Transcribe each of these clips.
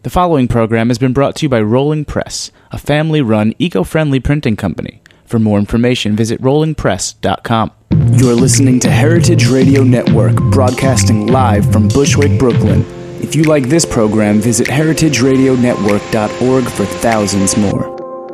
The following program has been brought to you by Rolling Press, a family-run, eco-friendly printing company. For more information, visit rollingpress.com. You're listening to Heritage Radio Network, broadcasting live from Bushwick, Brooklyn. If you like this program, visit heritageradionetwork.org for thousands more.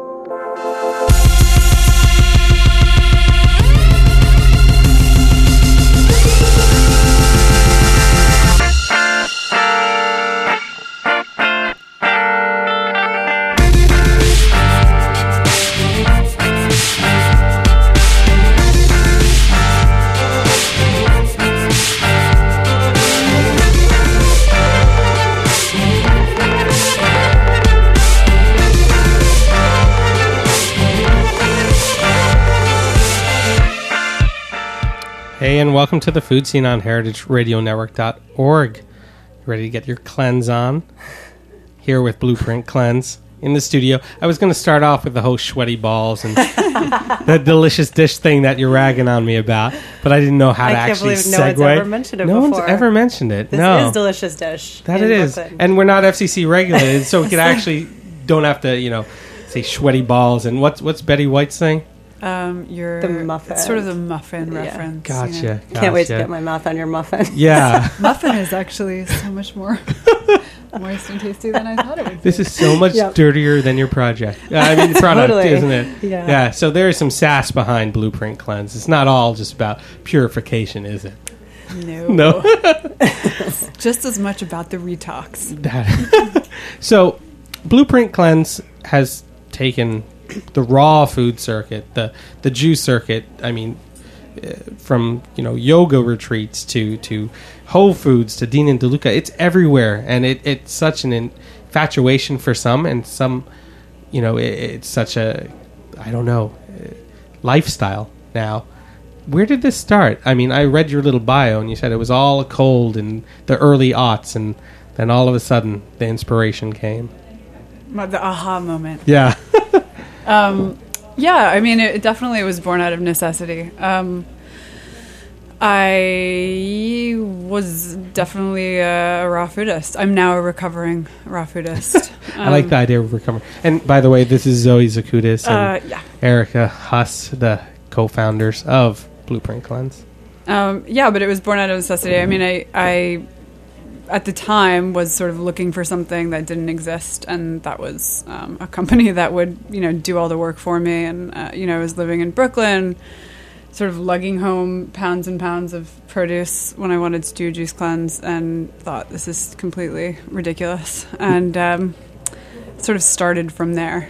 Hey, and welcome to the Food Scene on heritageradionetwork.org. You ready to get your cleanse on? Here with Blueprint Cleanse in the studio. I was going to start off with the whole sweaty balls and the delicious dish thing that you're ragging on me about, but I didn't know how to actually segue. No one's ever mentioned it before. No one's ever mentioned it. This is delicious dish. That it is. Brooklyn. And we're not FCC regulated, so we can actually don't have to, say sweaty balls. And what's Betty White's thing? The muffin. It's sort of the muffin reference. Gotcha. Can't wait to get my mouth on your muffin. Yeah. Muffin is actually so much more moist and tasty than I thought it would be. This is so much dirtier than your project. Product, Totally. Isn't it? Yeah. So there is some sass behind Blueprint Cleanse. It's not all just about purification, is it? No. It's just as much about the retox. So Blueprint Cleanse has taken the raw food circuit, the juice circuit, from yoga retreats to Whole Foods to Dean and DeLuca. It's everywhere, and it's such an infatuation for some, and some, it's such a, lifestyle now. Where did this start? I read your little bio, and you said it was all cold in the early aughts, and then all of a sudden the inspiration came. The aha moment. Yeah. It definitely was born out of necessity. I was definitely a raw foodist. I'm now a recovering raw foodist. I like the idea of recovering. And by the way, this is Zoe Zakoutis and Erica Huss, the co-founders of Blueprint Cleanse. But it was born out of necessity. I at the time was sort of looking for something that didn't exist, and that was a company that would do all the work for me. And I was living in Brooklyn, sort of lugging home pounds and pounds of produce when I wanted to do a juice cleanse, and thought this is completely ridiculous, and sort of started from there.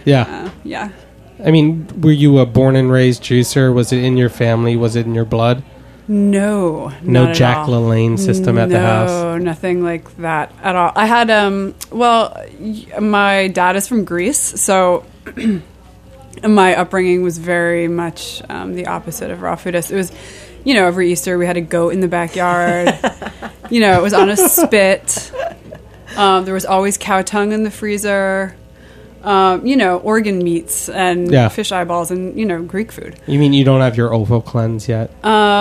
Were you a born and raised juicer? Was it in your family? Was it in your blood? No Jack LaLanne system at the house? No, nothing like that at all. I had, my dad is from Greece, so my upbringing was very much the opposite of raw foodist. It was, every Easter we had a goat in the backyard. It was on a spit. There was always cow tongue in the freezer. Organ meats and fish eyeballs and, Greek food. You mean you don't have your OVO cleanse yet?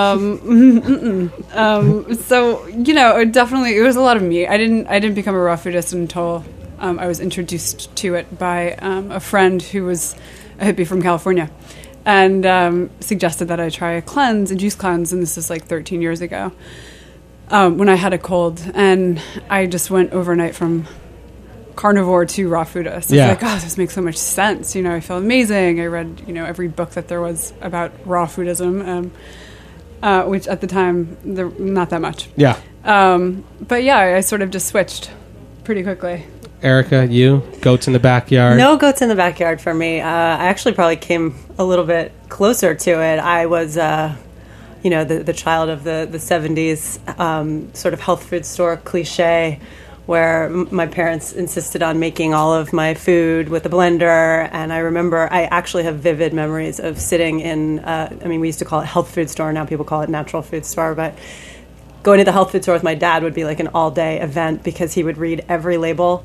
Definitely, it was a lot of meat. I didn't become a raw foodist until I was introduced to it by a friend who was a hippie from California, and suggested that I try a juice cleanse, and this is like 13 years ago, when I had a cold, and I just went overnight from carnivore to raw foodist. I was like, this makes so much sense. I feel amazing. I read, every book that there was about raw foodism, which at the time, not that much. Yeah. I sort of just switched pretty quickly. Erica, you? Goats in the backyard? No goats in the backyard for me. I actually probably came a little bit closer to it. I was, the child of the 70s, sort of health food store cliche, where my parents insisted on making all of my food with a blender. And I remember I actually have vivid memories of sitting in, we used to call it health food store. Now people call it natural food store. But going to the health food store with my dad would be like an all-day event, because he would read every label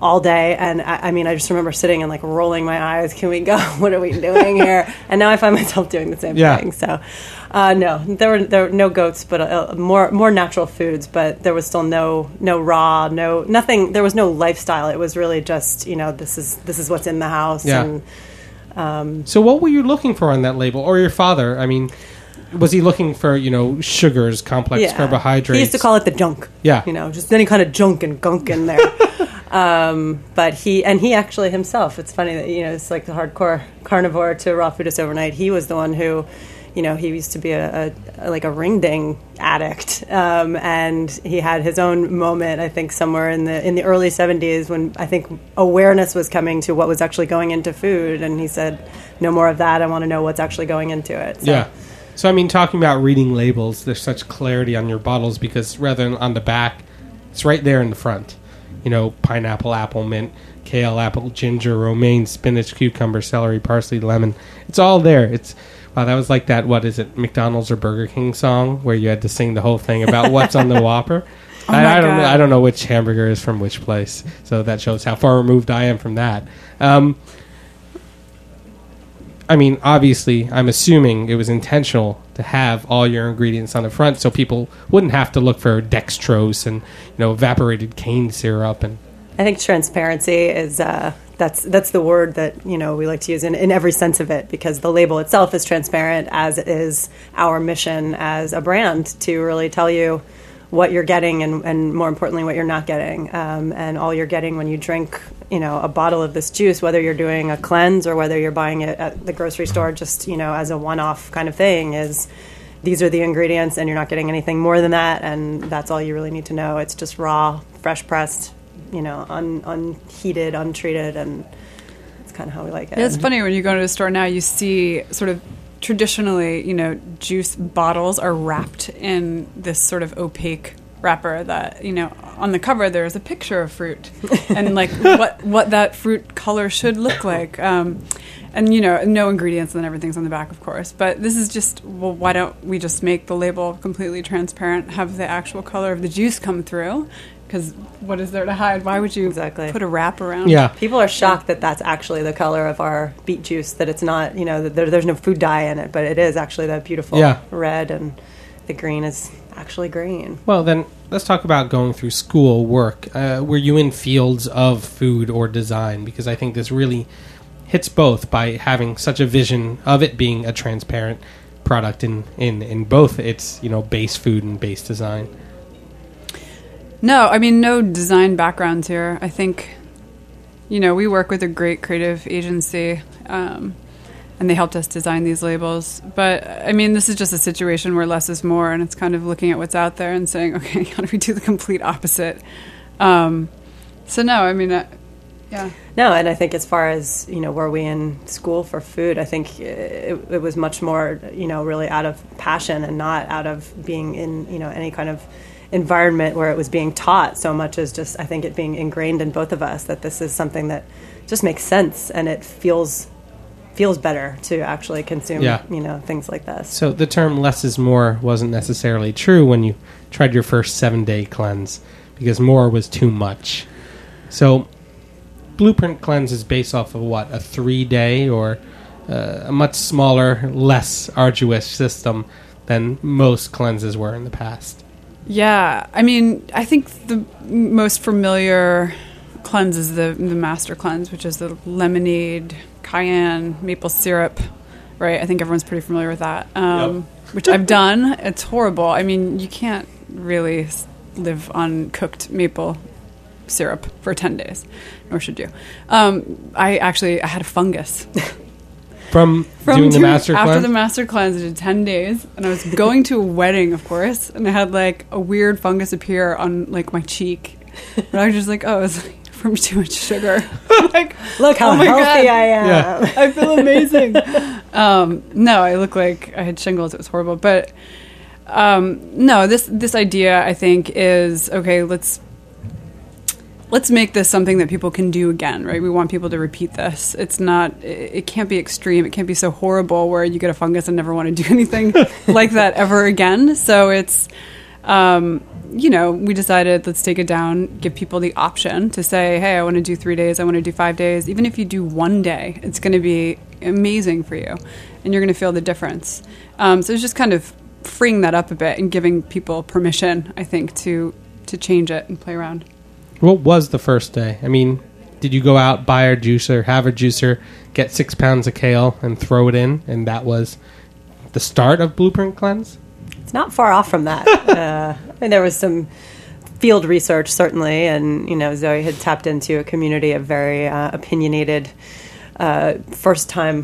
all day. And I mean, I just remember sitting and like rolling my eyes. Can we go? What are we doing here? And now I find myself doing the same thing. So, no, there were no goats, but more natural foods. But there was still no raw, nothing. There was no lifestyle. It was really just, this is what's in the house. Yeah. And, so what were you looking for on that label, or your father? I mean, was he looking for sugars, complex carbohydrates? He used to call it the junk. Yeah, just any kind of junk and gunk in there. But he actually himself, it's funny that, it's like the hardcore carnivore to raw foodist overnight. He was the one who, he used to be a ring ding addict. And he had his own moment, I think, somewhere in the early 70s when I think awareness was coming to what was actually going into food. And he said, no more of that. I want to know what's actually going into it. So. Yeah. So, I mean, talking about reading labels, there's such clarity on your bottles because rather than on the back, it's right there in the front. Pineapple, apple, mint, kale, apple, ginger, romaine, spinach, cucumber, celery, parsley, lemon. It's all there. Wow, that was like that, what is it, McDonald's or Burger King song where you had to sing the whole thing about what's on the Whopper. I don't know which hamburger is from which place. So that shows how far removed I am from that. I mean, obviously, I'm assuming it was intentional to have all your ingredients on the front so people wouldn't have to look for dextrose and, evaporated cane syrup. And I think transparency is that's the word that we like to use in every sense of it, because the label itself is transparent, as it is our mission as a brand to really tell you what you're getting and more importantly what you're not getting, and all you're getting when you drink a bottle of this juice, whether you're doing a cleanse or whether you're buying it at the grocery store just as a one-off kind of thing, is these are the ingredients and you're not getting anything more than that, and that's all you really need to know. It's just raw, fresh pressed, unheated, untreated, and it's kind of how we like it. Yeah, it's funny when you go to a store now, you see sort of traditionally, juice bottles are wrapped in this sort of opaque wrapper that, on the cover there's a picture of fruit and like what that fruit color should look like. And, no ingredients and everything's on the back, of course. But this is just, well, why don't we just make the label completely transparent, have the actual color of the juice come through? Because what is there to hide? Why would you put a wrap around? Yeah. People are shocked that that's actually the color of our beet juice, that it's not, that there's no food dye in it, but it is actually that beautiful red, and the green is actually green. Well, then let's talk about going through school, work. Were you in fields of food or design? Because I think this really hits both by having such a vision of it being a transparent product in both its, base food and base design. No, I mean, no design backgrounds here. I think, we work with a great creative agency, and they helped us design these labels. But, I mean, this is just a situation where less is more, and it's kind of looking at what's out there and saying, okay, how do we do the complete opposite? So, no, I mean, yeah. No, and I think as far as, were we in school for food, I think it was much more, really out of passion and not out of being in, any kind of environment where it was being taught so much as just, I think, it being ingrained in both of us that this is something that just makes sense and it feels better to actually consume, things like this. So the term less is more wasn't necessarily true when you tried your first 7-day cleanse, because more was too much. So Blueprint Cleanse is based off of what, a 3-day or a much smaller, less arduous system than most cleanses were in the past. Yeah, I mean, I think the most familiar cleanse is the Master Cleanse, which is the lemonade, cayenne, maple syrup, right? I think everyone's pretty familiar with that, which I've done. It's horrible. I mean, you can't really live on cooked maple syrup for 10 days, nor should you. I had a fungus. From doing the Master Cleanse? After the Master Cleanse, I did 10 days, and I was going to a wedding, of course, and I had, like, a weird fungus appear on, like, my cheek. And I was just like, oh, it's like from too much sugar. Like, look how healthy God. I am. Yeah. I feel amazing. No, I look like I had shingles. It was horrible. But, no, this idea, I think, is, okay, let's make this something that people can do again, right? We want people to repeat this. It can't be extreme. It can't be so horrible where you get a fungus and never want to do anything like that ever again. So it's We decided, let's take it down, give people the option to say, hey, I want to do 3 days, I want to do 5 days. Even if you do 1 day, it's going to be amazing for you, and you're going to feel the difference. So it's just kind of freeing that up a bit and giving people permission, I think, to change it and play around. What was the first day? I mean, did you go out, buy a juicer, have a juicer, get 6 pounds of kale and throw it in, and that was the start of Blueprint Cleanse? It's not far off from that. There was some field research, certainly, and Zoe had tapped into a community of very opinionated first-time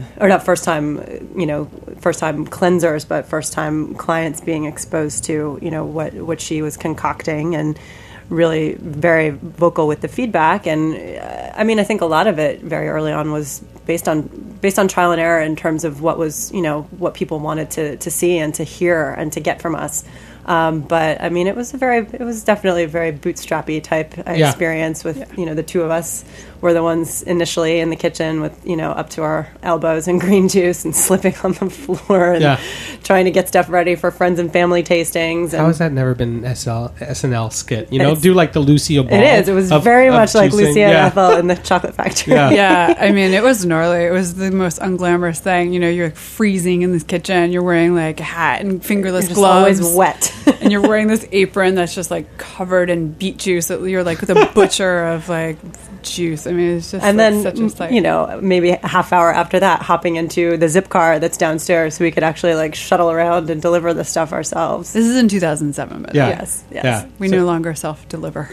cleansers, but first-time clients being exposed to what she was concocting, and really very vocal with the feedback. And I think a lot of it very early on was based on trial and error in terms of what was what people wanted to see and to hear and to get from us. But it was definitely a very bootstrappy type experience with the two of us were the ones initially in the kitchen with up to our elbows in green juice and slipping on the floor and trying to get stuff ready for friends and family tastings. And how has that never been an SNL skit? Do like the Lucia Ball. It was very much like juicing. Lucia and Ethel in the Chocolate Factory. It was gnarly. It was the most unglamorous thing. You're freezing in this kitchen. You're wearing like a hat and fingerless gloves. Always wet. And you're wearing this apron that's just like covered in beet juice. You're like the butcher of like juice. It's just such a sight. Maybe a half hour after that, hopping into the zip car that's downstairs so we could actually like shuttle around and deliver the stuff ourselves. This is in 2007, but yes. We no longer self-deliver.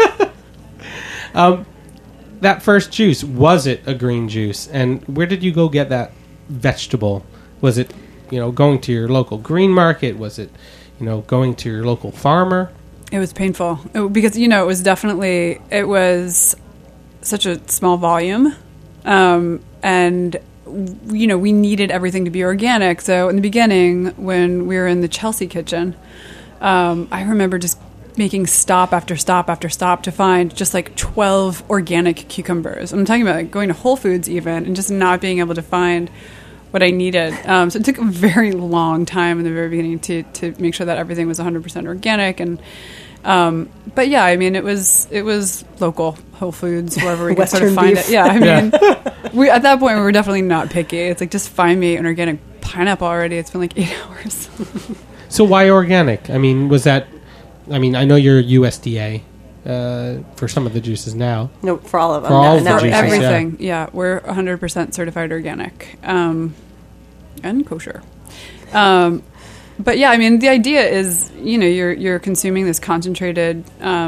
That first juice, was it a green juice? And where did you go get that vegetable? Was it, going to your local green market? Was it, going to your local farmer? It was painful because, it was such a small volume. And, we needed everything to be organic. So in the beginning, when we were in the Chelsea kitchen, I remember just making stop after stop after stop to find just like 12 organic cucumbers. I'm talking about like going to Whole Foods even and just not being able to find what I needed. So it took a very long time in the very beginning to make sure that everything was 100% organic. And but yeah, it was local Whole Foods, wherever we could sort of find beef. it. Yeah, we at that point we were definitely not picky. It's like, just find me an organic pineapple already. It's been like 8 hours. So why organic? Was that? I know you're USDA for some of the juices now. No, for all of them. For all of the juices, everything. Yeah, we're 100% certified organic and kosher. But yeah, the idea is, you're consuming this concentrated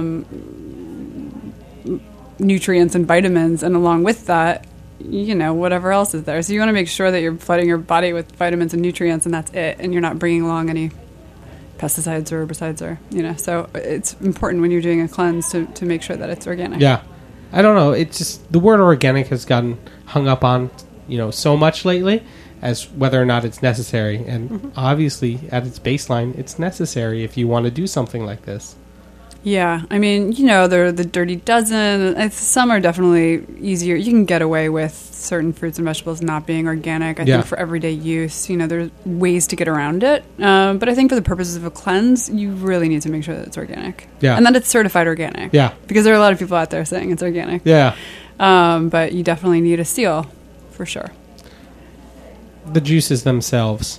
nutrients and vitamins, and along with that, whatever else is there. So you want to make sure that you're flooding your body with vitamins and nutrients, and that's it, and you're not bringing along any pesticides or herbicides or, so it's important when you're doing a cleanse to make sure that it's organic. Yeah. I don't know. It's just the word organic has gotten hung up on, so much lately as whether or not it's necessary. And obviously at its baseline, it's necessary if you want to do something like this. Yeah. There are the Dirty Dozen. Some are definitely easier. You can get away with certain fruits and vegetables not being organic. I think for everyday use, there's ways to get around it. But I think for the purposes of a cleanse, you really need to make sure that it's organic. Yeah. And that it's certified organic. Yeah. Because there are a lot of people out there saying it's organic. Yeah. But you definitely need a seal, for sure. The juices themselves,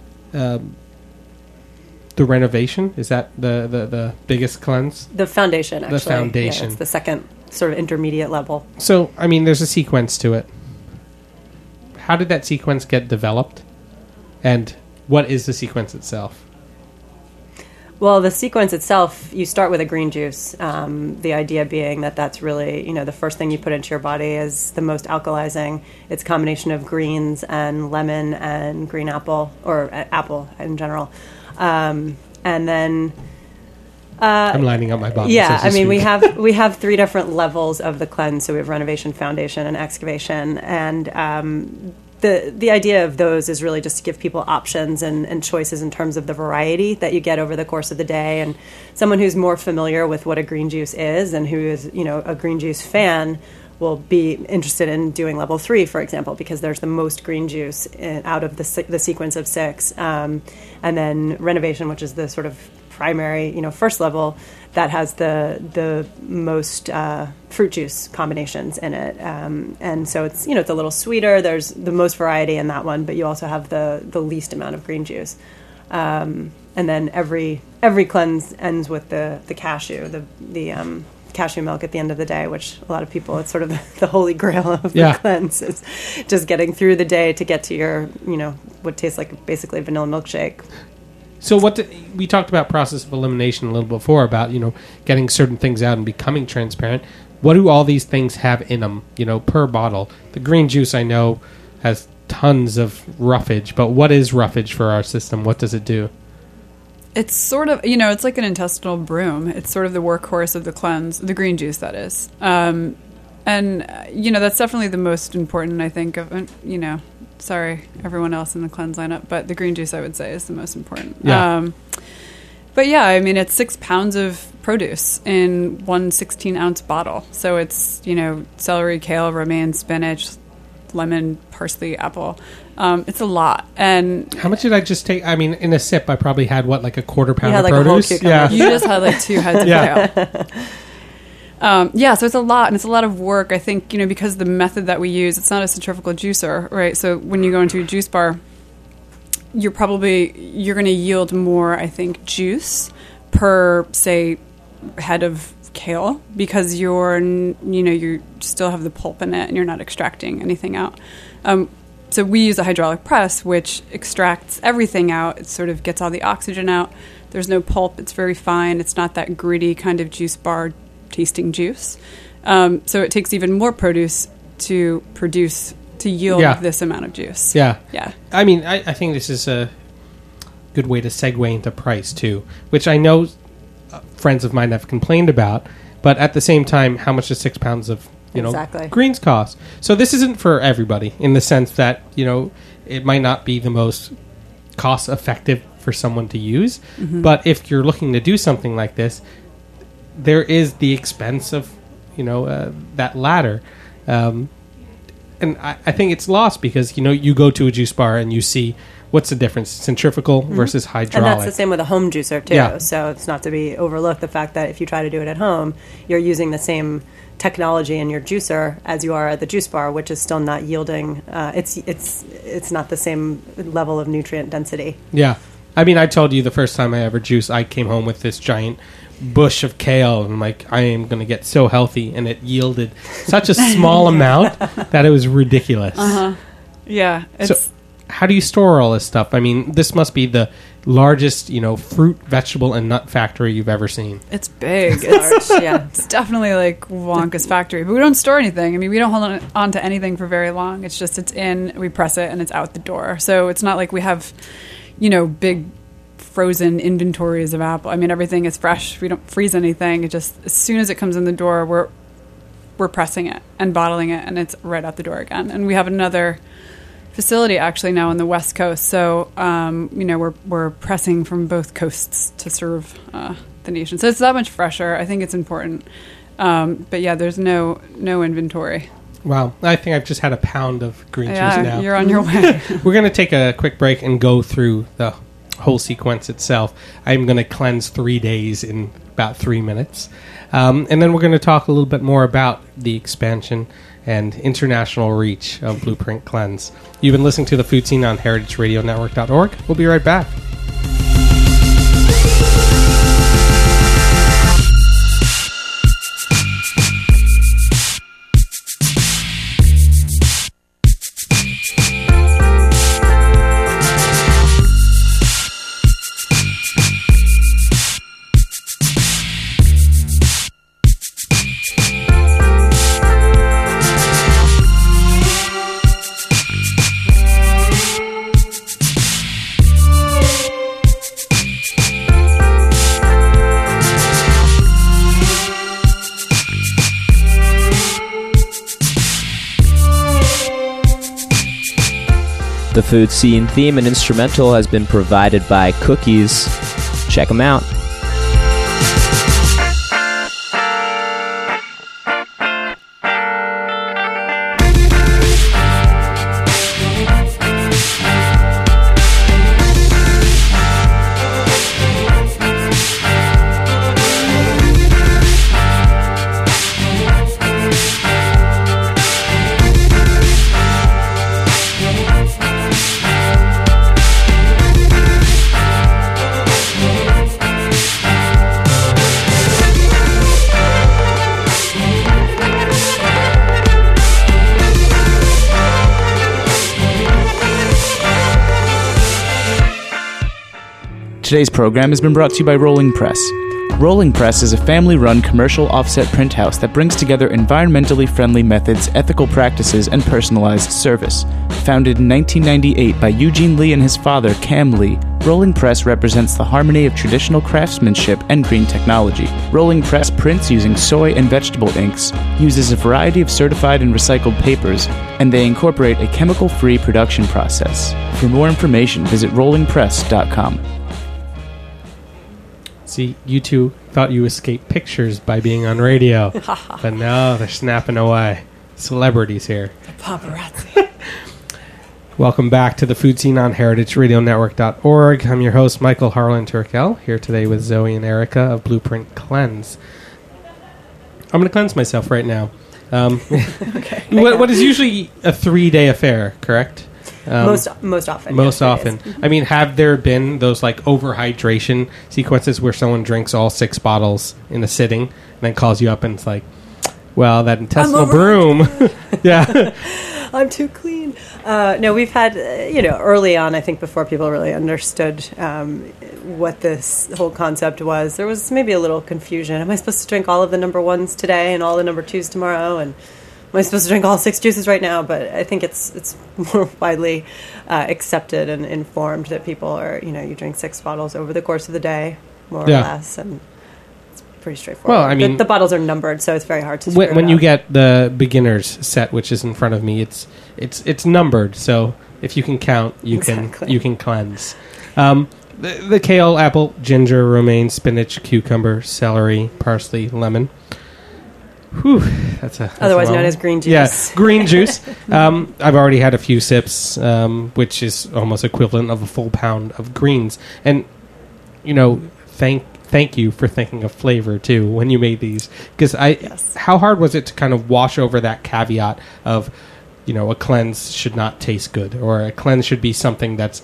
the renovation, is that the biggest cleanse? The foundation, actually. The foundation. Yeah, it's the second sort of intermediate level. So, there's a sequence to it. How did that sequence get developed? And what is the sequence itself? Well, the sequence itself, you start with a green juice. The idea being that that's really, the first thing you put into your body is the most alkalizing. It's a combination of greens and lemon and green apple, or apple in general. And then... I'm lining up my bottle. Yeah, we have 3 different levels of the cleanse. So we have renovation, foundation, and excavation. And the idea of those is really just to give people options and choices in terms of the variety that you get over the course of the day. And someone who's more familiar with what a green juice is and who is, a green juice fan will be interested in doing level 3, for example, because there's the most green juice out of the sequence of 6. And then renovation, which is the sort of primary, first level that has the most fruit juice combinations in it, and so it's it's a little sweeter. There's the most variety in that one, but you also have the least amount of green juice. And then every cleanse ends with the cashew, the cashew milk at the end of the day, which a lot of people, it's sort of the holy grail of the cleanse, is just getting through the day to get to your, what tastes like basically a vanilla milkshake. So we talked about process of elimination a little before about, getting certain things out and becoming transparent. What do all these things have in them, per bottle? The green juice, I know, has tons of roughage, but what is roughage for our system? What does it do? It's sort of, it's like an intestinal broom. It's sort of the workhorse of the cleanse, the green juice, that is. And, that's definitely the most important, I think, sorry, everyone else in the cleanse lineup, but the green juice, I would say, is the most important. Yeah. But yeah, I mean, it's 6 pounds of produce in one 16-ounce bottle. So it's, celery, kale, romaine, spinach, lemon, parsley, apple. It's a lot. And how much did I just take? I mean, in a sip, I probably had a quarter pound of like produce. Yeah, you just had like 2 heads of kale. So it's a lot, and it's a lot of work. I think because the method that we use, it's not a centrifugal juicer, right? So when you go into a juice bar, you're going to yield more, I think, juice per say head of kale, because you still have the pulp in it and you're not extracting anything out. So we use a hydraulic press, which extracts everything out. It sort of gets all the oxygen out. There's no pulp. It's very fine. It's not that gritty kind of juice bar tasting juice. So it takes even more produce to yield this amount of juice. Yeah. Yeah. I mean, I think this is a good way to segue into price too, which I know friends of mine have complained about, but at the same time, how much does 6 pounds of Exactly. greens cost? So this isn't for everybody, in the sense that it might not be the most cost effective for someone to use, but if you're looking to do something like this, there is the expense of that ladder, and I think it's lost because you go to a juice bar and you see what's the difference, centrifugal versus hydraulic. And that's the same with a home juicer too. Yeah. So it's not to be overlooked, the fact that if you try to do it at home, you're using the same technology in your juicer as you are at the juice bar, which is still not yielding. It's not the same level of nutrient density. Yeah. I mean, I told you the first time I ever juiced, I came home with this giant bush of kale, and I'm like, I am going to get so healthy, and it yielded such a small amount that it was ridiculous. Yeah. So how do you store all this stuff? I mean, this must be the largest, fruit, vegetable, and nut factory you've ever seen. It's big. It's large, yeah. It's definitely like Wonka's factory. But we don't store anything. I mean, we don't hold on to anything for very long. It's just, it's in, we press it, and it's out the door. So it's not like we have, big frozen inventories of apple. I mean, everything is fresh. We don't freeze anything. It just, as soon as it comes in the door, we're pressing it and bottling it, and it's right out the door again. And we have another facility actually now on the West Coast. So, we're pressing from both coasts to serve the nation. So it's that much fresher. I think it's important. But yeah, there's no inventory. Wow. I think I've just had a pound of green juice now. You're on your way. We're going to take a quick break and go through the whole sequence itself. I'm going to cleanse 3 days in about 3 minutes. And then we're going to talk a little bit more about the expansion and international reach of Blueprint Cleanse. You've been listening to The Food Scene on heritageradionetwork.org. We'll be right back. The Food Scene theme and instrumental has been provided by Cookies. Check them out. Today's program has been brought to you by Rolling Press. Rolling Press is a family-run commercial offset print house that brings together environmentally friendly methods, ethical practices, and personalized service. Founded in 1998 by Eugene Lee and his father, Cam Lee, Rolling Press represents the harmony of traditional craftsmanship and green technology. Rolling Press prints using soy and vegetable inks, uses a variety of certified and recycled papers, and they incorporate a chemical-free production process. For more information, visit rollingpress.com. See, you two thought you escaped pictures by being on radio, but now they're snapping away. Celebrities here. Paparazzi. Welcome back to the Food Scene on heritageradionetwork.org. I'm your host, Michael Harlan Turkel, here today with Zoe and Erica of Blueprint Cleanse. I'm going to cleanse myself right now. Okay. What is usually a 3-day affair, correct? Most often. Most yes, it often. is. I mean, have there been those like overhydration sequences where someone drinks all 6 bottles in a sitting and then calls you up and it's like, well, that intestinal broom. Yeah. I'm too clean. No, we've had, early on, I think before people really understood what this whole concept was, there was maybe a little confusion. Am I supposed to drink all of the number 1s today and all the number 2s tomorrow? And am I supposed to drink all 6 juices right now? But I think it's more widely accepted and informed that people are, you drink 6 bottles over the course of the day, more or less, and it's pretty straightforward. Well, I mean, the bottles are numbered, so it's very hard to figure when it you out. get the beginner's set, which is in front of me, it's numbered. So if you can count, you can cleanse. The kale, apple, ginger, romaine, spinach, cucumber, celery, parsley, lemon. Whew, that's Otherwise known as green juice. Yeah, green juice. I've already had a few sips, which is almost equivalent of a full pound of greens. And, thank you for thinking of flavor, too, when you made these. Because how hard was it to kind of wash over that caveat of, a cleanse should not taste good, or a cleanse should be something that's,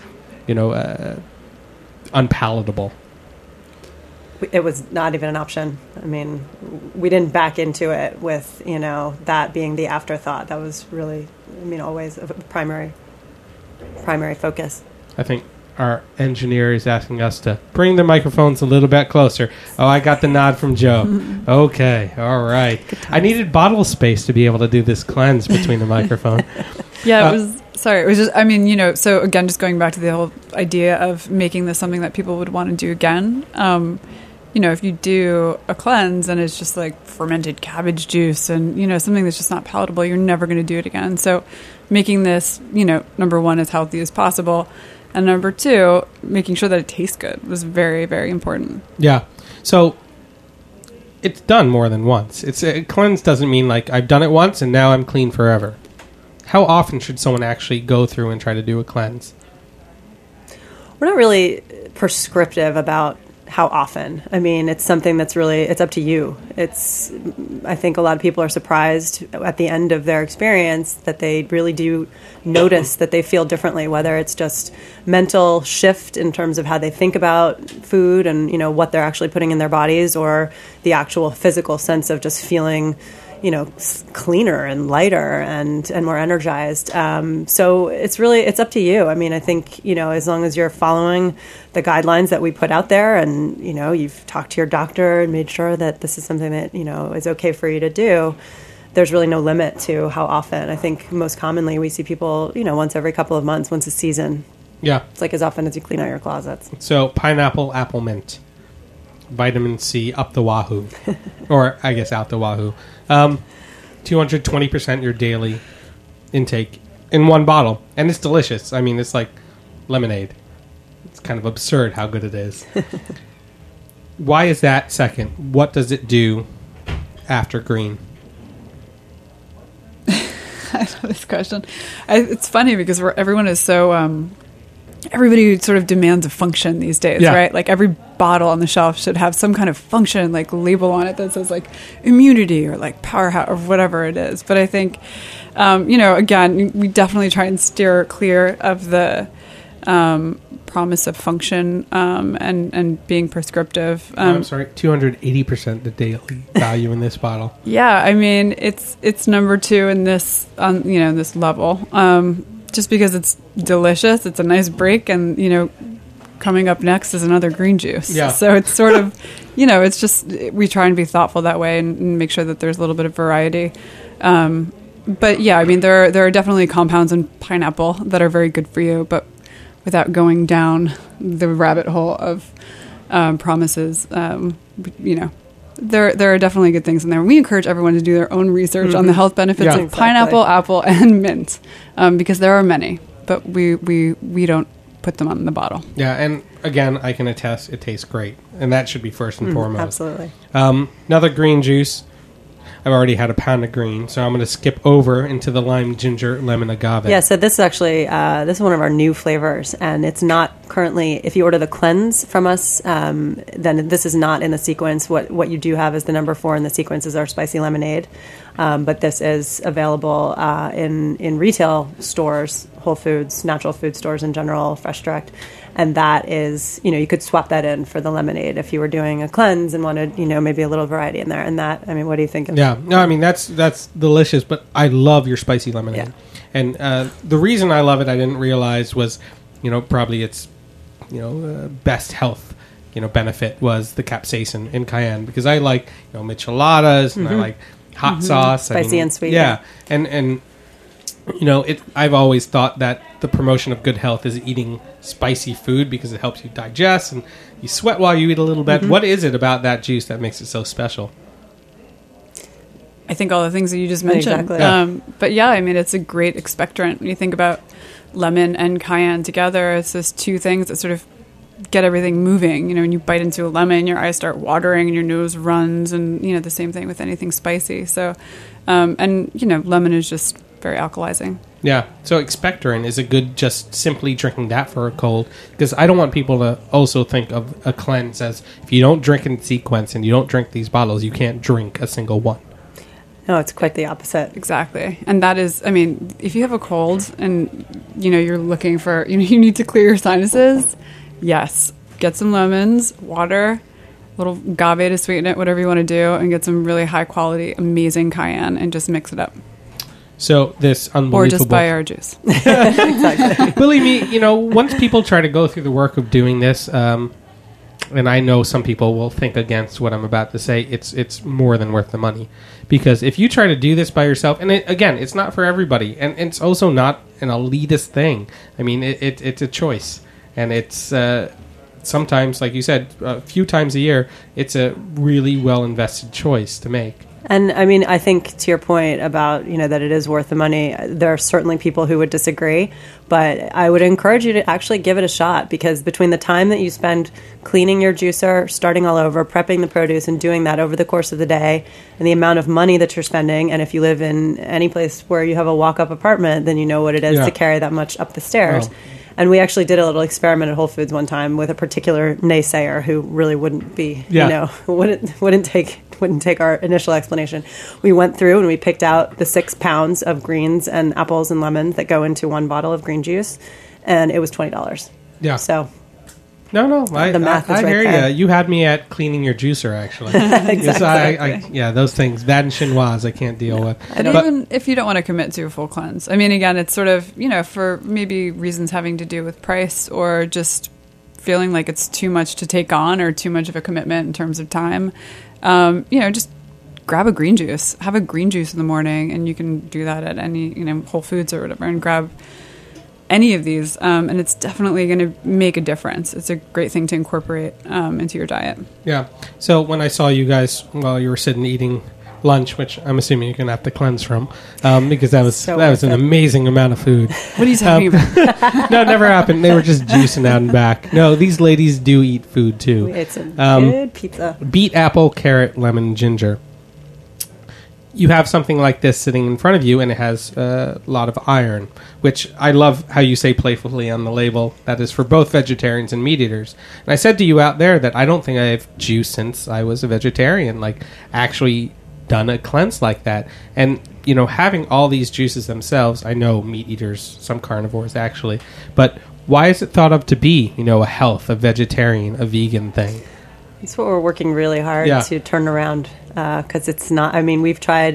unpalatable? It was not even an option. I mean, we didn't back into it with, that being the afterthought. That was really, always a primary focus. I think our engineer is asking us to bring the microphones a little bit closer. Oh, I got the nod from Joe. Okay, all right. I needed bottle space to be able to do this cleanse between the microphone. Yeah, it was just, so again, just going back to the whole idea of making this something that people would want to do again. If you do a cleanse and it's just like fermented cabbage juice and, something that's just not palatable, you're never going to do it again. So making this, number 1, as healthy as possible. And number 2, making sure that it tastes good was very, very important. Yeah. So it's done more than once. A cleanse doesn't mean like I've done it once and now I'm clean forever. How often should someone actually go through and try to do a cleanse? We're not really prescriptive about how often. I mean, it's something that's really, it's up to you. I think a lot of people are surprised at the end of their experience that they really do notice that they feel differently, whether it's just mental shift in terms of how they think about food and, what they're actually putting in their bodies, or the actual physical sense of just feeling, cleaner and lighter and more energized. So it's up to you. I mean, I think, as long as you're following the guidelines that we put out there and, you've talked to your doctor and made sure that this is something that, is okay for you to do, there's really no limit to how often. I think most commonly we see people, once every couple of months, once a season. Yeah. It's like as often as you clean out your closets. So pineapple, apple mint, vitamin C up the wahoo, or I guess out the wahoo. 220% your daily intake in one bottle, and it's delicious. I mean, it's like lemonade. It's kind of absurd how good it is. Why is that second? What does it do after green? I know this question. It's funny because everyone is so... everybody sort of demands a function these days, right? Like every bottle on the shelf should have some kind of function, like label on it that says like immunity or like powerhouse or whatever it is. But I think, again, we definitely try and steer clear of the promise of function and being prescriptive. I'm sorry, 280% the daily value in this bottle. Yeah, I mean it's number 2 in this this level. Just because it's delicious, it's a nice break, and coming up next is another green juice. Yeah. So it's sort of, it's just, we try and be thoughtful that way and make sure that there's a little bit of variety. But yeah, I mean, there are definitely compounds in pineapple that are very good for you, but without going down the rabbit hole of promises, there are definitely good things in there. We encourage everyone to do their own research on the health benefits of pineapple, apple, and mint, because there are many, but we don't put them on the bottle. Yeah, and again, I can attest it tastes great, and that should be first and foremost. Absolutely. Another green juice. I've already had a pound of green, so I'm going to skip over into the lime, ginger, lemon, agave. Yeah, so this is actually this is one of our new flavors, and it's not currently. If you order the cleanse from us, then this is not in the sequence. What you do have is the number 4 in the sequence is our spicy lemonade, but this is available in retail stores, Whole Foods, natural food stores in general, Fresh Direct. And that is, you could swap that in for the lemonade if you were doing a cleanse and wanted, maybe a little variety in there. And that, I mean, what do you think of Yeah, no, I mean, that's delicious, but I love your spicy lemonade. Yeah. And the reason I love it, I didn't realize was, probably its, best health, benefit was the capsaicin in cayenne. Because I like, micheladas and I like hot sauce. Spicy and sweet. Yeah, and I've always thought that the promotion of good health is eating spicy food because it helps you digest and you sweat while you eat a little bit. What is it about that juice that makes it so special? I think all the things that you just mentioned. Exactly. But yeah, I mean, it's a great expectorant. When you think about lemon and cayenne together, it's those two things that sort of get everything moving. When you bite into a lemon, your eyes start watering and your nose runs, and the same thing with anything spicy. So, lemon is just very alkalizing. Yeah, so expectorant, is it good just simply drinking that for a cold? Because I don't want people to also think of a cleanse as if you don't drink in sequence and you don't drink these bottles, you can't drink a single one. No, it's quite the opposite. Exactly. And that is, I mean, if you have a cold and, you're looking for, you need to clear your sinuses, yes, get some lemons, water, a little agave to sweeten it, whatever you want to do, and get some really high quality, amazing cayenne and just mix it up. So this unbelievable... Or just buy our juice. Exactly. Believe me, once people try to go through the work of doing this, and I know some people will think against what I'm about to say, it's more than worth the money. Because if you try to do this by yourself, and it's not for everybody, and it's also not an elitist thing. I mean, it's a choice. And it's sometimes, like you said, a few times a year, it's a really well-invested choice to make. And I mean, I think to your point about, that it is worth the money, there are certainly people who would disagree, but I would encourage you to actually give it a shot, because between the time that you spend cleaning your juicer, starting all over, prepping the produce, and doing that over the course of the day, and the amount of money that you're spending, and if you live in any place where you have a walk-up apartment, then you know what it is to carry that much up the stairs. Oh. And we actually did a little experiment at Whole Foods one time with a particular naysayer who really wouldn't be, wouldn't take our initial explanation. We went through and we picked out the 6 pounds of greens and apples and lemons that go into one bottle of green juice, and it was $20. Yeah. So No, the math is I right hear there. you. You had me at cleaning your juicer, actually. Exactly. Those things, that and chinoise, I can't deal with. And even if you don't want to commit to a full cleanse, I mean, again, it's sort of, for maybe reasons having to do with price or just feeling like it's too much to take on or too much of a commitment in terms of time, just grab a green juice. Have a green juice in the morning, and you can do that at any, Whole Foods or whatever, and grab any of these, and it's definitely going to make a difference. It's a great thing to incorporate into your diet. Yeah. So when I saw you guys while you were sitting eating lunch, which I'm assuming you're going to have to cleanse from, because that was an amazing amount of food. What are you talking about? No, it never happened. They were just juicing out and back. No, these ladies do eat food too. It's some good pizza. Beet, apple, carrot, lemon, ginger. You have something like this sitting in front of you, and it has a lot of iron, which I love how you say playfully on the label that is for both vegetarians and meat eaters. And I said to you out there that I don't think I've juiced since I was a vegetarian, like actually done a cleanse like that. And, having all these juices themselves, I know meat eaters, some carnivores actually, but why is it thought of to be, a vegetarian, a vegan thing? It's what we're working really hard to turn around, because it's not. I mean, we've tried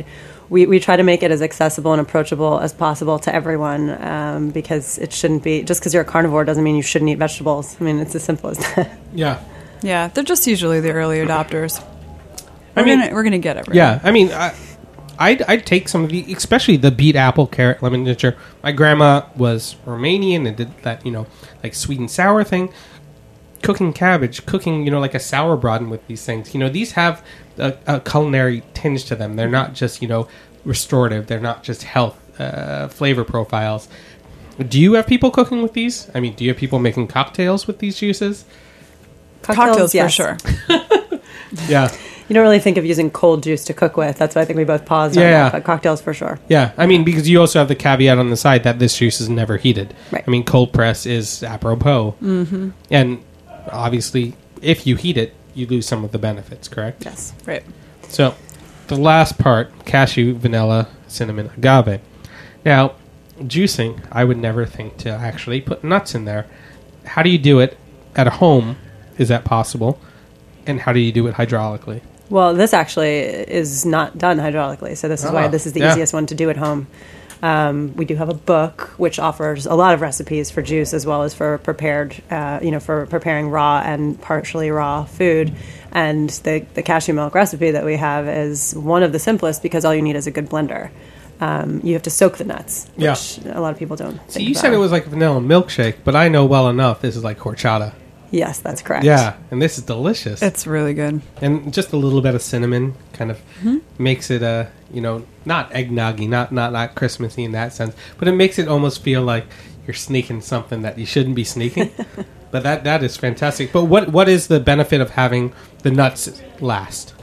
we try to make it as accessible and approachable as possible to everyone, because it shouldn't be, just because you're a carnivore doesn't mean you shouldn't eat vegetables. I mean, it's as simple as that. Yeah. Yeah, they're just usually the early adopters. We're gonna get it right. Yeah, I mean, I'd take some of the, especially the beet, apple, carrot, lemon ginger. My grandma was Romanian and did that, like sweet and sour thing. Cooking cabbage, like a sauerbraten with these things. These have a culinary tinge to them. They're not just, restorative. They're not just health flavor profiles. Do you have people cooking with these? I mean, do you have people making cocktails with these juices? Cocktails yes. for sure. Yeah. You don't really think of using cold juice to cook with. That's why I think we both paused on that, but cocktails for sure. Yeah, I mean, because you also have the caveat on the side that this juice is never heated. Right. I mean, cold press is apropos. Mm-hmm. And obviously, if you heat it, you lose some of the benefits, correct? Yes. Right. So, the last part, cashew, vanilla, cinnamon, agave. Now, juicing, I would never think to actually put nuts in there. How do you do it at home? Is that possible? And how do you do it hydraulically? Well, this actually is not done hydraulically, so this is why this is the easiest one to do at home. We do have a book which offers a lot of recipes for juice as well as for prepared, for preparing raw and partially raw food. And the cashew milk recipe that we have is one of the simplest because all you need is a good blender. You have to soak the nuts, which a lot of people don't think So you about. said it was like a vanilla milkshake, but I know well enough this is like horchata. Yes, that's correct. Yeah, and this is delicious. It's really good. And just a little bit of cinnamon kind of makes it, not eggnoggy, not Christmassy in that sense, but it makes it almost feel like you're sneaking something that you shouldn't be sneaking. But that is fantastic. But what is the benefit of having the nuts last?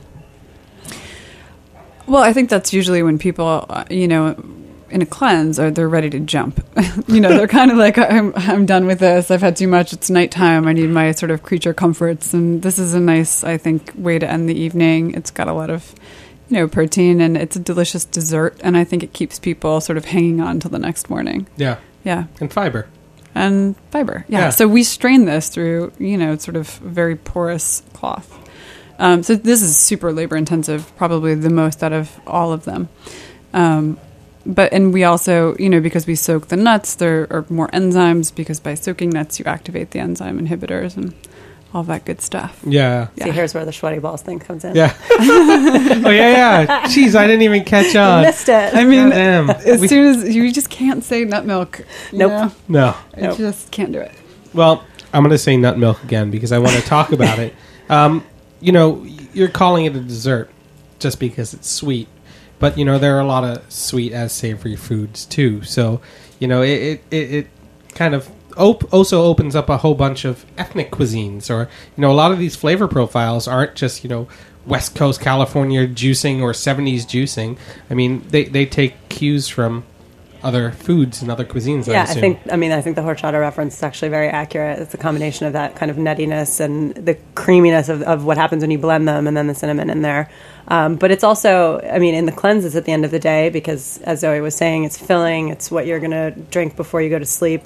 Well, I think that's usually when people, in a cleanse, or they're ready to jump. They're kind of like, I'm done with this. I've had too much. It's nighttime. I need my sort of creature comforts. And this is a nice, I think, way to end the evening. It's got a lot of, protein, and it's a delicious dessert. And I think it keeps people sort of hanging on till the next morning. Yeah. Yeah. And fiber. And fiber. Yeah. So we strain this through, sort of very porous cloth. So this is super labor intensive, probably the most out of all of them. And we also, because we soak the nuts, there are more enzymes because by soaking nuts, you activate the enzyme inhibitors and all that good stuff. Yeah. See, here's where the sweaty balls thing comes in. Yeah. Oh, yeah. Jeez, I didn't even catch on. You missed it. I mean, Goddamn. as soon as you just can't say nut milk. Nope. No. You just can't do it. Well, I'm going to say nut milk again because I want to talk about it. You're calling it a dessert just because it's sweet. But, there are a lot of sweet as savory foods, too. So, it kind of also opens up a whole bunch of ethnic cuisines. Or, a lot of these flavor profiles aren't just, West Coast California juicing or 70s juicing. I mean, they take cues from other foods and other cuisines. Yeah, I think the horchata reference is actually very accurate. It's a combination of that kind of nuttiness and the creaminess of what happens when you blend them, and then the cinnamon in there. But it's also, in the cleanses at the end of the day, because as Zoe was saying, it's filling. It's what you're going to drink before you go to sleep.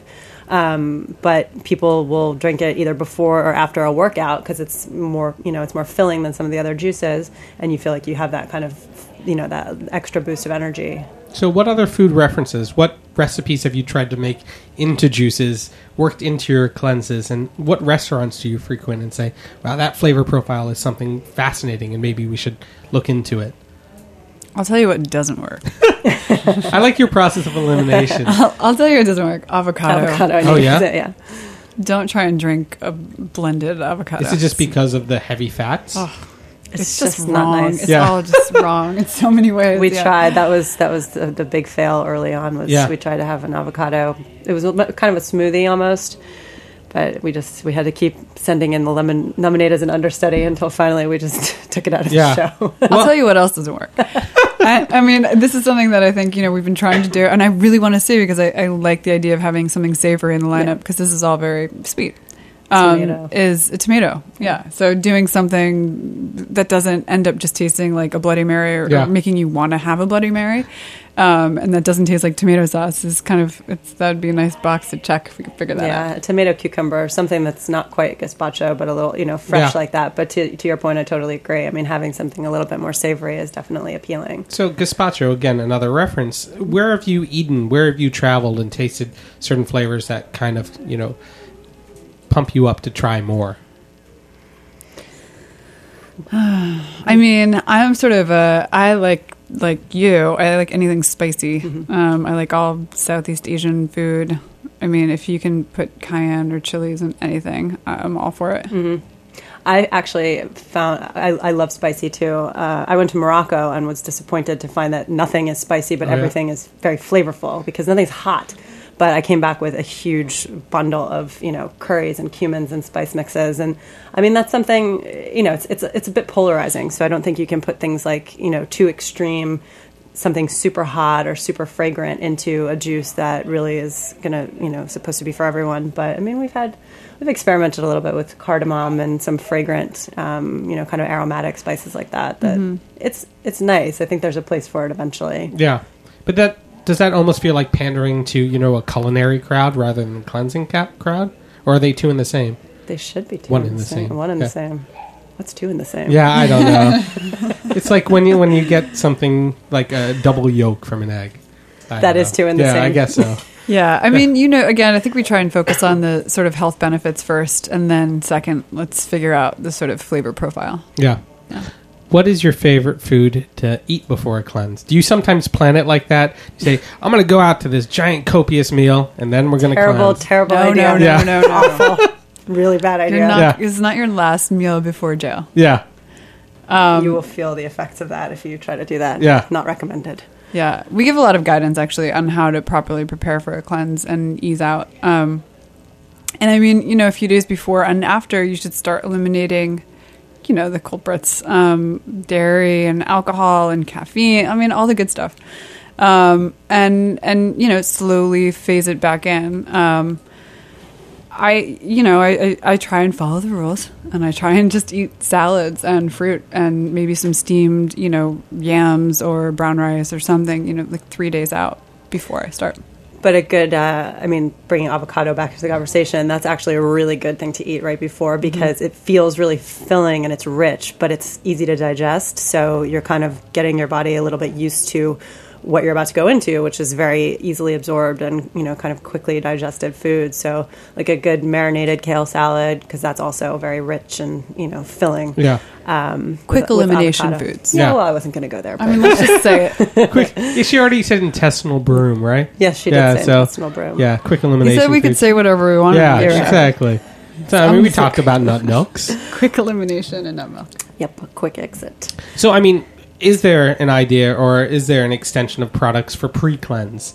But people will drink it either before or after a workout because it's more, it's more filling than some of the other juices, and you feel like you have that kind of, that extra boost of energy. So what other food references, what recipes have you tried to make into juices, worked into your cleanses, and what restaurants do you frequent and say, wow, that flavor profile is something fascinating and maybe we should look into it? I'll tell you what doesn't work. I like your process of elimination. I'll tell you what doesn't work. Avocado. Oh, yeah? Yeah. Don't try and drink a blended avocado. Is it just because of the heavy fats? Oh, it's just just not wrong. nice. It's all just wrong in so many ways. We tried. That was the big fail early on. We tried to have an avocado. It was kind of a smoothie almost, but we had to keep sending in the lemonade as an understudy until finally we just took it out of the show. I'll tell you what else doesn't work. This is something that I think we've been trying to do, and I really want to see because I like the idea of having something savory in the lineup because this is all very sweet. Tomato. is a tomato. Yeah. So doing something that doesn't end up just tasting like a Bloody Mary or making you want to have a Bloody Mary, and that doesn't taste like tomato sauce is kind of, that would be a nice box to check if we could figure that out. Yeah, tomato cucumber, something that's not quite gazpacho, but a little, fresh like that. But to your point, I totally agree. I mean, having something a little bit more savory is definitely appealing. So gazpacho, again, another reference. Where have you eaten, where have you traveled and tasted certain flavors that kind of, pump you up to try more? I mean, I'm sort of I like you. I like anything spicy. Mm-hmm. I like all Southeast Asian food. I mean, if you can put cayenne or chilies in anything, I'm all for it. Mm-hmm. I actually found I love spicy too. I went to Morocco and was disappointed to find that nothing is spicy, but everything is very flavorful because nothing's hot. But I came back with a huge bundle of curries and cumins and spice mixes, and I mean that's something it's a bit polarizing. So I don't think you can put things like too extreme, something super hot or super fragrant into a juice that really is gonna supposed to be for everyone. But I mean we've experimented a little bit with cardamom and some fragrant kind of aromatic spices like that. It's nice. I think there's a place for it eventually. Yeah, but does that almost feel like pandering to, a culinary crowd rather than a cleansing crowd? Or are they two in the same? They should be two One in the same. One in the same. What's two in the same? Yeah, I don't know. It's like when you get something like a double yolk from an egg. That is two in the same. Yeah, I guess so. Yeah, I mean, again, I think we try and focus on the sort of health benefits first, and then second, let's figure out the sort of flavor profile. Yeah. What is your favorite food to eat before a cleanse? Do you sometimes plan it like that? You say, I'm going to go out to this giant copious meal, and then we're going to cleanse. Terrible idea. No. Awful. Really bad idea. It's not your last meal before jail. Yeah. You will feel the effects of that if you try to do that. Yeah. Not recommended. Yeah. We give a lot of guidance, actually, on how to properly prepare for a cleanse and ease out. And I mean, a few days before and after, you should start eliminating the culprits, dairy and alcohol and caffeine. I mean, all the good stuff. And slowly phase it back in. I try and follow the rules, and I try and just eat salads and fruit and maybe some steamed, yams or brown rice or something, like 3 days out before I start. But a good, bringing avocado back to the conversation, that's actually a really good thing to eat right before because it feels really filling and it's rich, but it's easy to digest. So you're kind of getting your body a little bit used to what you're about to go into, which is very easily absorbed and, kind of quickly digested food. So like a good marinated kale salad, because that's also very rich and, filling. Yeah. Quick elimination foods. Yeah, well, I wasn't going to go there. But. I mean, let's just say it. Quick. She already said intestinal broom, right? Yes, she did say intestinal broom. Yeah, quick elimination. You said we could say whatever we wanted. Yeah, exactly. So, we talked about nut milks. Quick elimination and nut milk. Yep, a quick exit. So, is there an idea or is there an extension of products for pre-cleanse?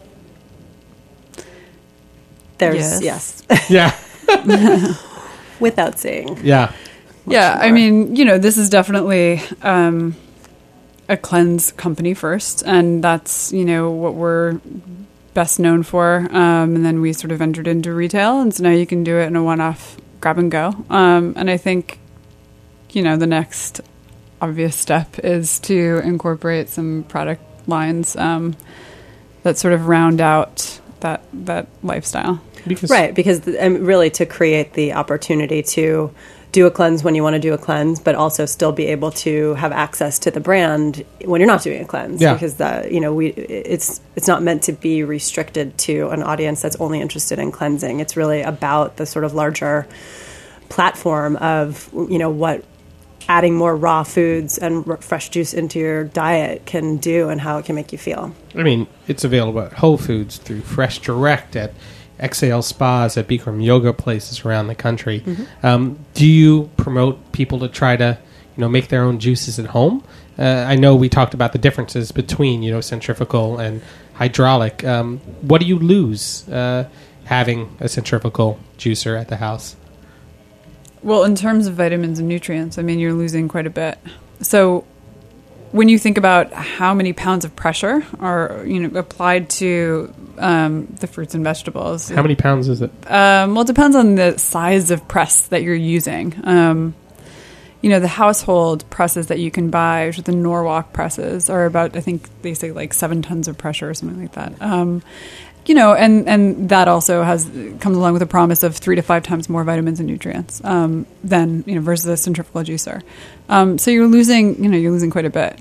There's, yes. Yeah. Without saying. Yeah. Yeah, I mean, this is definitely a cleanse company first, and that's, what we're best known for. And then we sort of entered into retail, and so now you can do it in a one-off grab and go. And I think, the next obvious step is to incorporate some product lines that sort of round out that lifestyle. Because really to create the opportunity to do a cleanse when you want to do a cleanse, but also still be able to have access to the brand when you're not doing a cleanse. Yeah. Because it's not meant to be restricted to an audience that's only interested in cleansing. It's really about the sort of larger platform of what adding more raw foods and fresh juice into your diet can do and how it can make you feel. It's available at Whole Foods, through Fresh Direct, at XAL spas, at Bikram yoga places around the country. Mm-hmm. Do you promote people to try to, make their own juices at home? I know we talked about the differences between, centrifugal and hydraulic. What do you lose having a centrifugal juicer at the house? Well, in terms of vitamins and nutrients, you're losing quite a bit. So when you think about how many pounds of pressure are, applied to the fruits and vegetables. How many pounds is it? Well, it depends on the size of press that you're using. The household presses that you can buy, which are the Norwalk presses, are about, I think they say like 7 tons of pressure or something like that. And that also comes along with a promise of 3 to 5 times more vitamins and nutrients than versus a centrifugal juicer. So you're losing quite a bit.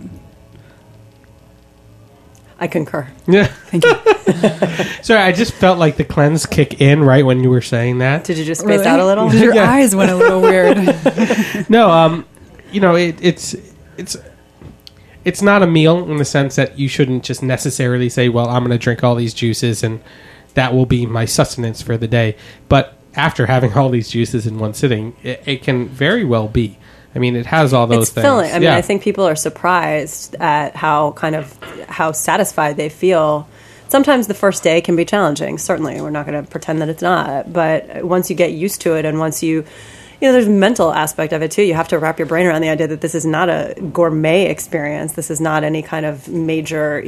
I concur. Yeah. Thank you. Sorry, I just felt like the cleanse kick in right when you were saying that. Did you just space out a little? Your Yeah. eyes went a little weird. No, it's not a meal in the sense that you shouldn't just necessarily say, well, I'm going to drink all these juices and that will be my sustenance for the day. But after having all these juices in one sitting, it can very well be. I mean, it has all those It's things. filling. I mean, I think people are surprised at how satisfied they feel. Sometimes the first day can be challenging. Certainly, we're not going to pretend that it's not. But once you get used to it, and once there's a mental aspect of it too. You have to wrap your brain around the idea that this is not a gourmet experience. This is not any kind of major,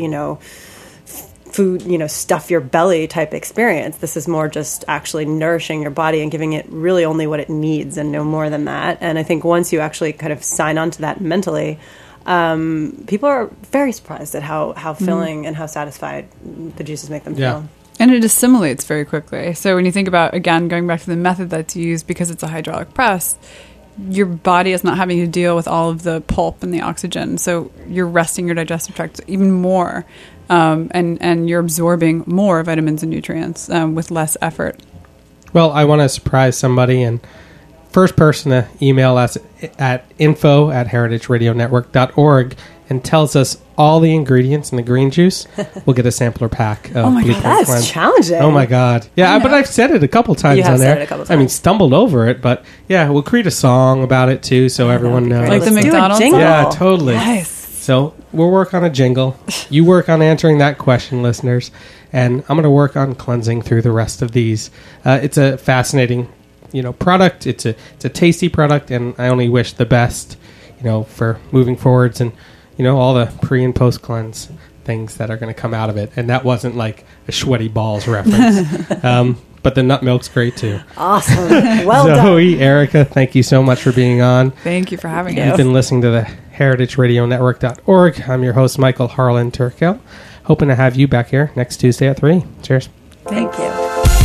food, stuff your belly type experience. This is more just actually nourishing your body and giving it really only what it needs and no more than that. And I think once you actually kind of sign on to that mentally, people are very surprised at how filling and how satisfied the juices make them feel. And it assimilates very quickly. So when you think about, again, going back to the method that's used, because it's a hydraulic press, your body is not having to deal with all of the pulp and the oxygen. So you're resting your digestive tract even more, and you're absorbing more vitamins and nutrients with less effort. Well, I want to surprise somebody, and first person to email us at info@heritageradionetwork.org and tells us all the ingredients in the green juice, we'll get a sampler pack of Oh my God, Blueprint That's Cleanse. challenging. Oh my God. Yeah, but I've said it a couple times You have on there. said it a couple I mean, times. stumbled over it, but yeah, we'll create a song about it too so everyone knows. Like the Let's do a McDonald's jingle. Yeah, totally. Nice. So we'll work on a jingle. You work on answering that question, listeners, and I'm going to work on cleansing through the rest of these. It's a fascinating, product. It's a tasty product, and I only wish the best, for moving forwards and all the pre and post cleanse things that are going to come out of it. And that wasn't like a sweaty balls reference. But the nut milk's great too. Awesome. Well Zoe, done. Erica, thank you so much for being on. Thank you for having You've us. been listening to the heritageradionetwork.org. I'm your host, Michael Harlan Turkel. Hoping to have you back here next Tuesday at 3. Cheers. Thank you.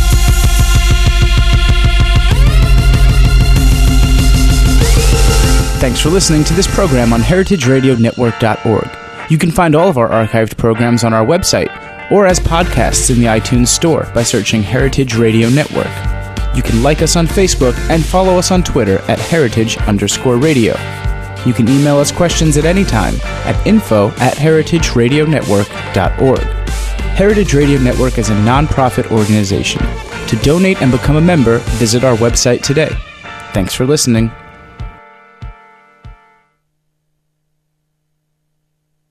Thanks for listening to this program on heritageradionetwork.org. You can find all of our archived programs on our website or as podcasts in the iTunes Store by searching Heritage Radio Network. You can like us on Facebook and follow us on Twitter at heritage_radio. You can email us questions at any time at info@heritageradionetwork.org. Heritage Radio Network is a non-profit organization. To donate and become a member, visit our website today. Thanks for listening.